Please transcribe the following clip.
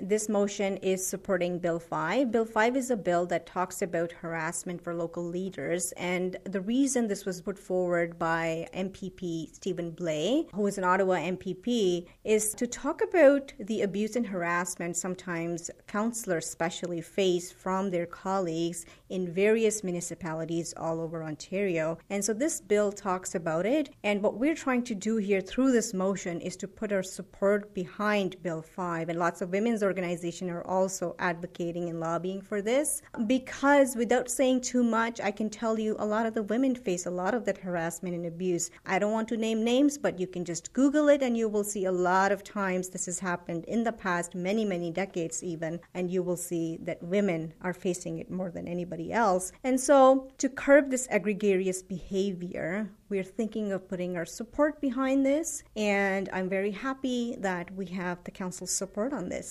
this motion is supporting Bill 5. Bill 5 is a bill that talks about harassment for local leaders, and the reason this was put forward by MPP Stephen Blais, who is an Ottawa MPP, is to talk about the abuse and harassment sometimes councillors especially face from their colleagues in various municipalities all over Ontario. And so this bill talks about it, and what we're trying to do here through this motion is to put our support behind Bill 5, and lots of women's organizations are also advocating and lobbying for this, because without saying too much, I can tell you a lot of the women face a lot of that harassment and abuse. I don't want to name names, but you can just Google it and you will see a lot of times this has happened in the past, many, many decades even, and you will see that women are facing it more than anybody else. And so to curb this egregious behavior, we're thinking of putting our support behind this, and I'm very happy that we have the council's support on this.